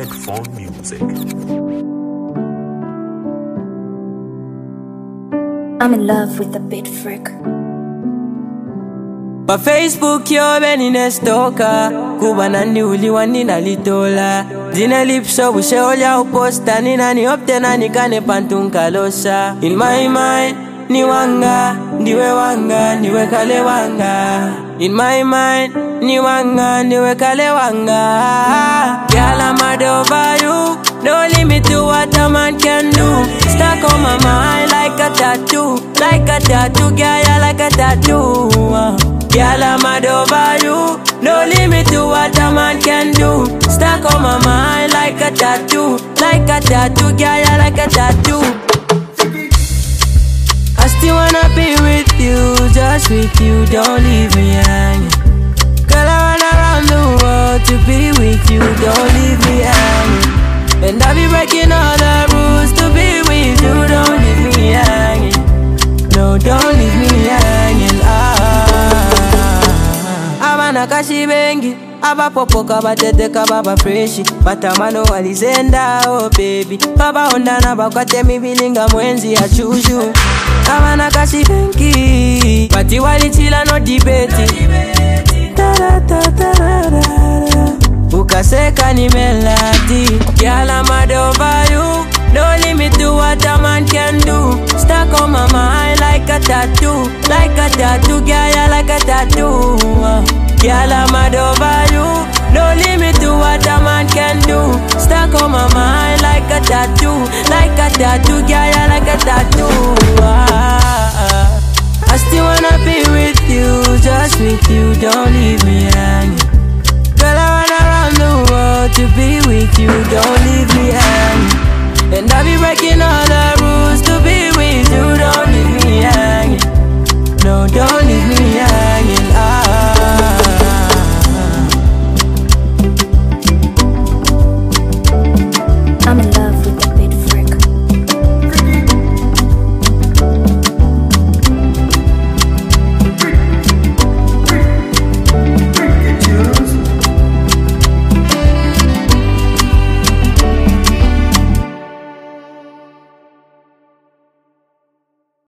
Headphone Music. I'm in love with the bit freak. Pa Facebook yo beni nestoka Kuba nandi uliwani nalitola Zine lipso bushe olya uposta Ninani opte nani kane pantunka losa In my mind ni wanga Ndiwe wanga, niwe kale wanga In my mind ni wanga, niwe kale wanga Girl, I'm mad over you No limit to what a man can do Stuck on my mind like a tattoo Like a tattoo, girl, you're like a tattoo Girl, I'm mad over you No limit to what a man can do Stuck on my mind like a tattoo Like a tattoo, girl, you're like a tattoo I still wanna be with you, just with you, don't leave me hanging Girl, I run around the world to be with you, don't leave me hanging And I be breaking all the rules to be with you, don't leave me hanging No, don't leave me hanging, Abana kashi bengi, abapopoka bateteka baba freshi Batamano walizenda, oh baby Baba ondana bakwate mibilinga mwenzi ya chushu Abana kashi bengi, bati walichila no debate Ukaseka ni melody Girl, I'm mad over you No limit to what a man can do Stuck on my mind like a tattoo Like a tattoo, girl, you're like a tattoo Girl, I'm mad over you No limit to what a man can do Stuck on my mind like a tattoo Like a tattoo, girl, you're like a tattoo I still wanna be with you Just with you, don't leave me hanging